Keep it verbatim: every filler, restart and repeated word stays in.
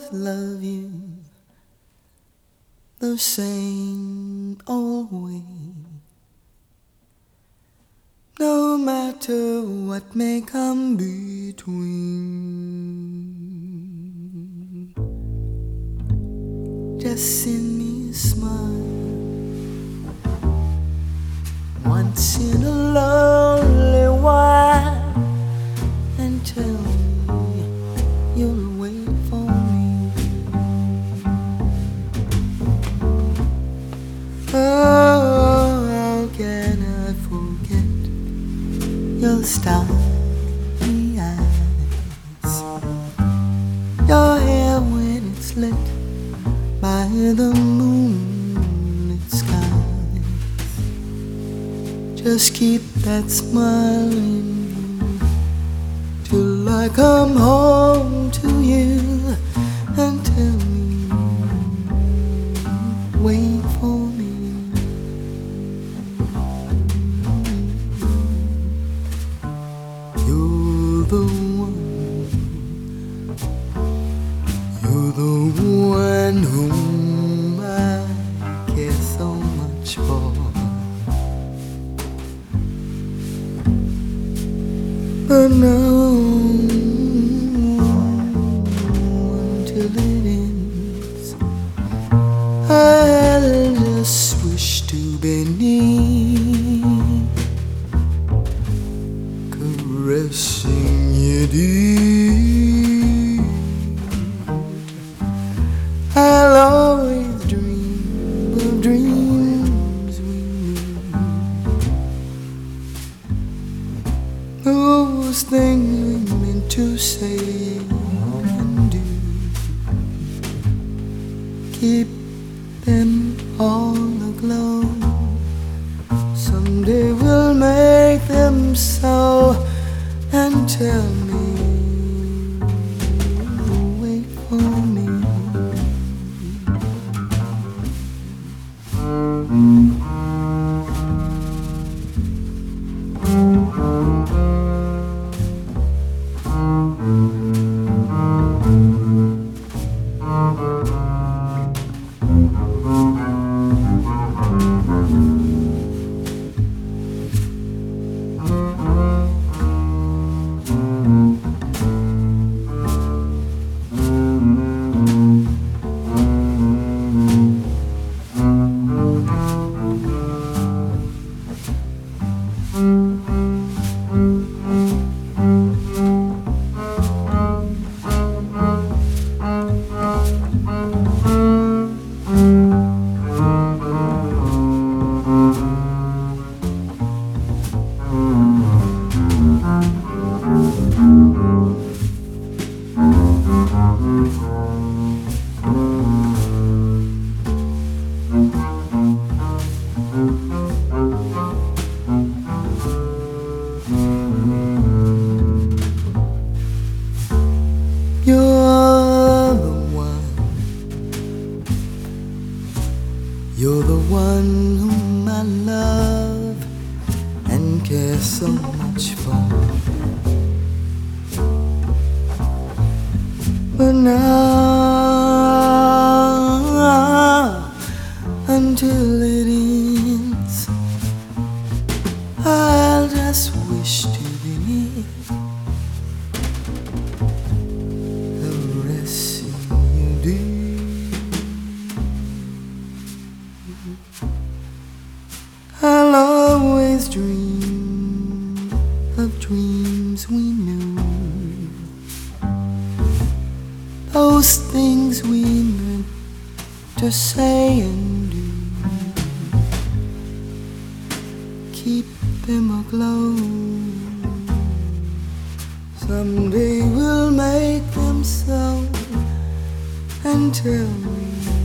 always love you the same old way. No matter what may come between, just send me a smile once in a lonely while and tell me you'll wait for me. Oh, how can I forget your starry eyes, your hair when it's lit by the moonlit skies. Just keep that smile in you till I come home to you and tell me, wait for me. You're the one, you're the one whom I care so much for. But now, until it ends, I just wish to be near, caressing you dear. I'll always dream of dreams we knew, those things we meant to say and do. Keep them all aglow. Someday we'll make them so and tell me, wait for me. You're the one, you're the one whom I love and care so much for. But now, until it ends, I'll just wish to be near, caressing you dear. I'll always dream of dreams we knew, those things we meant to say and do. Keep them aglow. Someday we'll make them so and tell me,